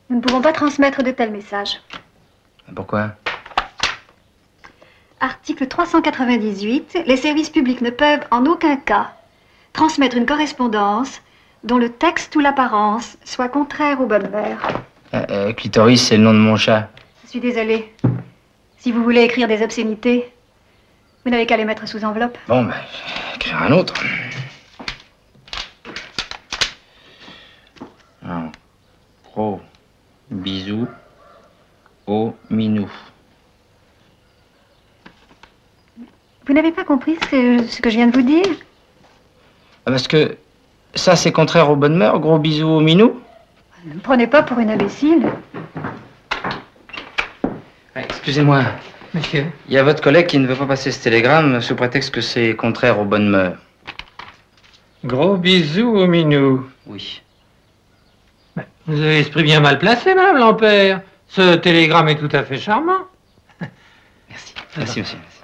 Nous ne pouvons pas transmettre de tels messages. Pourquoi? Article 398. Les services publics ne peuvent en aucun cas transmettre une correspondance dont le texte ou l'apparence soit contraire aux bonnes mœurs. Clitoris, c'est le nom de mon chat. Je suis désolée. Si vous voulez écrire des obscénités, vous n'avez qu'à les mettre sous enveloppe. Bon, ben, écrire un autre. Un gros bisou au minou. Vous n'avez pas compris ce que je viens de vous dire? Parce que ça, c'est contraire aux bonnes mœurs. Gros bisou au minou. Ne me prenez pas pour une imbécile. Excusez-moi. Monsieur? Il y a votre collègue qui ne veut pas passer ce télégramme sous prétexte que c'est contraire aux bonnes mœurs. Gros bisous au minou. Oui. Vous avez l'esprit bien mal placé, Madame Lampère. Ce télégramme est tout à fait charmant. Merci. Merci, monsieur. Merci.